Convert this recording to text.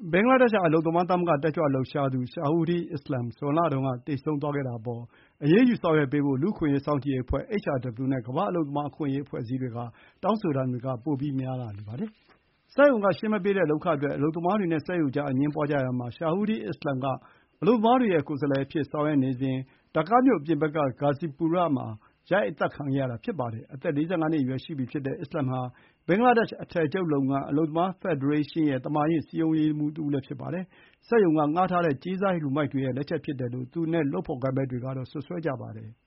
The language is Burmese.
ဘင်္ဂလားဒေ့ရှ် အလုပ်သမားသမဂ္ဂ တက်ကြွလှုပ်ရှားသူ Shahidul Islam ဇွန်လတုန်းက သေဆုံးသွားခဲ့တာအပေါ် အရေးယူဆောင်ရွက်ပေးဖို့ လူ့အခွင့်အရေး စောင့်ကြည့်ရေးအဖွဲ့ HRW နဲ့ ကမ္ဘာ့အလုပ်သမား အခွင့်အရေး အဖွဲ့အစည်းတွေက တောင်းဆိုတာတွေ ပိုများလာနေပါတယ်။ စက်ရုံက ရှင်းမပေးတဲ့ လုပ်ခအတွက် အလုပ်သမားတွေနဲ့ စက်ရုံကြား အငြင်းပွားကြရာမှာ Shahidul Islam က အလုပ်သမားတွေရဲ့ ကိုယ်စားလှယ်အဖြစ် ဆောင်ရွက်နေစဉ် ဒါကာမြို့ အပြင်ဘက်က Ghazipura မှာ ရိုက်အသတ်ခံခဲ့ရတာ ဖြစ်ပါတယ်။ အသက် ၄၅ နှစ်အရွယ်ရှိပြီဖြစ်တဲ့ Islam ဟာ ဘင်္ဂလားဒေ့ရှ် အထည်ချုပ်လုပ်ငန်း အလုပ်သမား ဖက်ဒရေးရှင်းရဲ့ သမါရင်း စည်းရုံးရေးမှူးတဦးလည်း ဖြစ်ပါတယ်။ စက်ရုံက ငှားထားတဲ့ ကြေးစားလူမိုက်တွေရဲ့ လက်ချက်ဖြစ်တယ်လို့ သူနဲ့ လုပ်ဖော်ကိုင်ဘက်တွေက စွပ်စွဲကြပါတယ်။